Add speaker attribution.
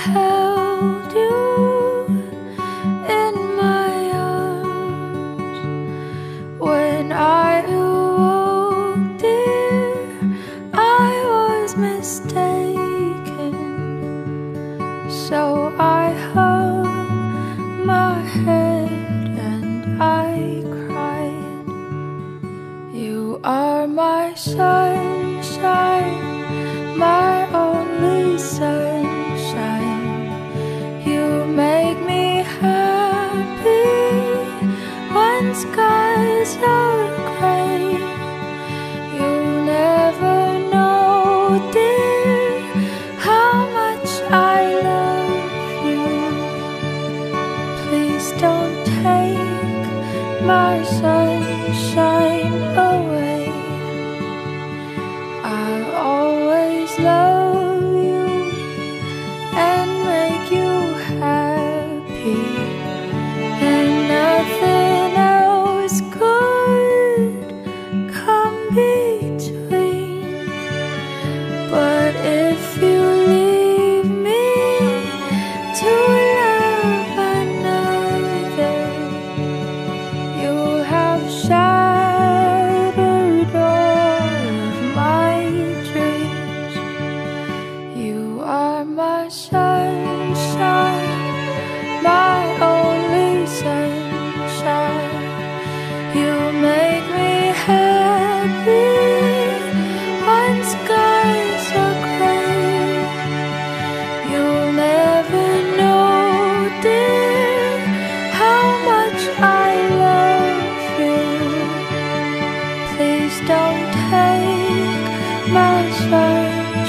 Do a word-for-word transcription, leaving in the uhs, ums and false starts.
Speaker 1: held you in my arms when I awoke, dear, I was mistaken. So I hung my head and I cried. You are my sunshine, my only sunshine. You make me happy when skies are gray. You'll never know, dear, how much I love you. Please don't take my sunshine away. I'll always love you and make you happy, and nothing else could come between. But if you leave me to love another, you'll have shattered all of my dreams. You are my sunshine, my only sunshine. You make me happy when skies are gray. You'll never know, dear, how much I love you. Please don't take my sunshine